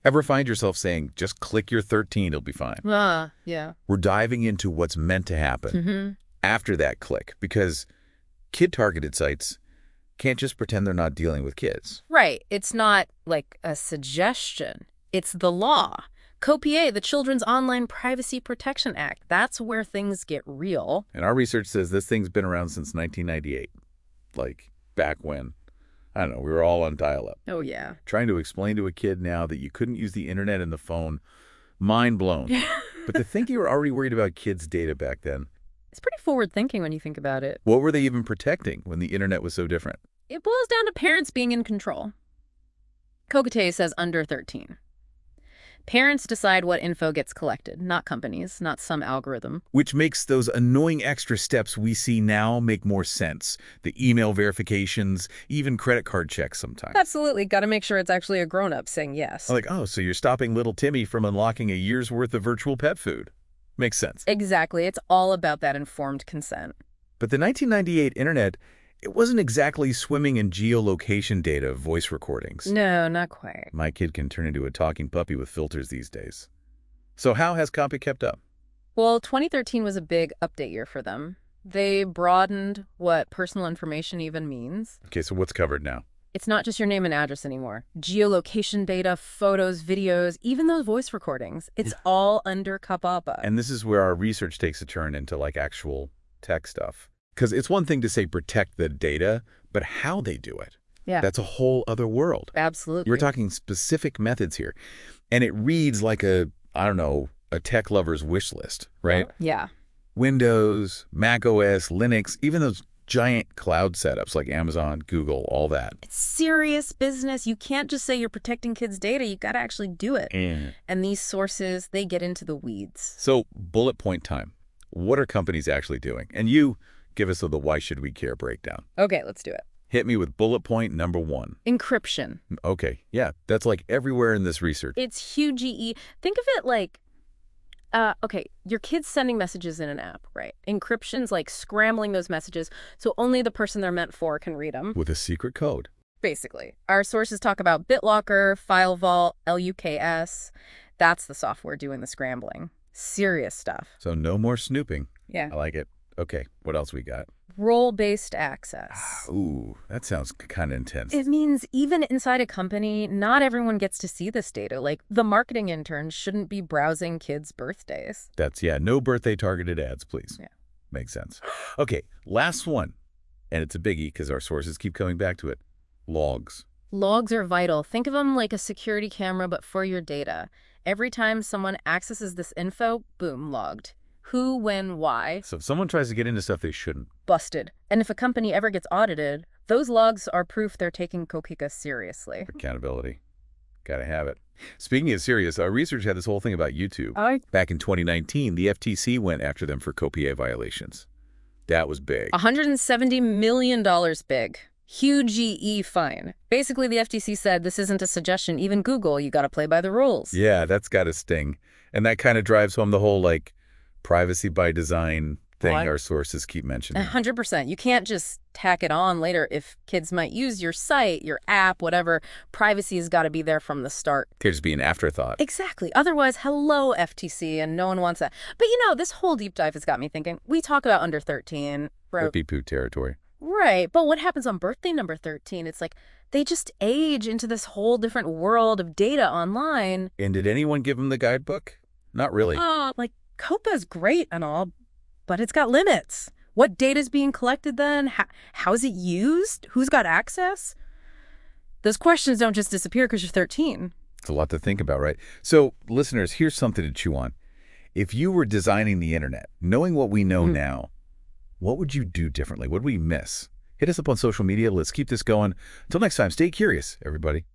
Ever find yourself saying, just click your 13, it'll be fine? Yeah. We're diving into what's meant to happen Mm-hmm. after that click, because kid-targeted sites can't just pretend they're not dealing with kids. Right. It's not like a suggestion. It's the law. COPPA, the Children's Online Privacy Protection Act. That's where things get real. And our research says this thing's been around since 1998, like back when, I don't know, we were all on dial-up. Oh, yeah. Trying to explain to a kid now that you couldn't use the internet and the phone, mind blown. But to think you were already worried about kids' data back then, It's pretty forward-thinking when you think about it. what were they even protecting when the internet was so different? It boils down to parents being in control. COPPA says under 13. Parents decide what info gets collected, not companies, not some algorithm. Which makes those annoying extra steps we see now make more sense. The email verifications, even credit card checks sometimes. Absolutely. Got to make sure it's actually a grown-up saying yes. Like, oh, so you're stopping little Timmy from unlocking a year's worth of virtual pet food. Makes sense. Exactly. It's all about that informed consent. But the 1998 internet, it wasn't exactly swimming in geolocation data of voice recordings. No, not quite. My kid can turn into a talking puppy with filters these days. So how has COPPA kept up? Well, 2013 was a big update year for them. They broadened what personal information even means. Okay, so what's covered now? It's not just your name and address anymore. Geolocation data, photos, videos, even those voice recordings. It's all under COPPA. And this is where our research takes a turn into like actual tech stuff. Because it's one thing to say protect the data, but how they do it, Yeah, that's a whole other world. absolutely. We're talking specific methods here. And it reads like a, I don't know, a tech lover's wish list, right? Yeah. Windows, Mac OS, Linux, even those giant cloud setups like Amazon, Google, all that. It's serious business. You can't just say you're protecting kids' data. You got to actually do it. And these sources, they get into the weeds. So bullet point time. What are companies actually doing? And you give us the why should we care breakdown. Okay, let's do it. Hit me with bullet point number 1. Encryption. Okay, yeah, that's like everywhere in this research. It's huge. Think of it like, okay, your kid's sending messages in an app, right? Encryption's like scrambling those messages so only the person they're meant for can read them. With a secret code. Basically. Our sources talk about BitLocker, FileVault, LUKS. That's the software doing the scrambling. Serious stuff. So no more snooping. Yeah. I like it. Okay, what else we got? Role-based access. Ooh, that sounds kind of intense. It means even inside a company, not everyone gets to see this data. Like, the marketing interns shouldn't be browsing kids' birthdays. That's, yeah, no birthday targeted ads, please. Yeah. Makes sense. Okay, last one. And it's a biggie because our sources keep coming back to it. Logs. Logs are vital. Think of them like a security camera, but for your data. Every time someone accesses this info, boom, logged. Who, when, why. So if someone tries to get into stuff they shouldn't. Busted. And if a company ever gets audited, those logs are proof they're taking COPPA seriously. Accountability. Gotta have it. Speaking of serious, our research had this whole thing about YouTube. Back in 2019, the FTC went after them for COPPA violations. That was big. $170 million big. Huge fine. Basically, the FTC said this isn't a suggestion. Even Google, you got to play by the rules. Yeah, that's got to sting. And that kind of drives home the whole, like, privacy by design thing our sources keep mentioning. 100%. You can't just tack it on later if kids might use your site, your app, whatever. Privacy has got to be there from the start. Could just be an afterthought. Exactly. Otherwise, hello, FTC, and no one wants that. But, this whole deep dive has got me thinking. We talk about under 13. Hippie poo territory. Right. But what happens on birthday number 13? It's like they just age into this whole different world of data online. And did anyone give them the guidebook? Not really. Like, COPPA's great and all, but it's got limits. What data is being collected then? How's it used? Who's got access? Those questions don't just disappear because you're 13. It's a lot to think about, right? So, listeners, here's something to chew on. If you were designing the internet, knowing what we know now, what would you do differently? What would we miss? Hit us up on social media. Let's keep this going. Until next time, stay curious, everybody.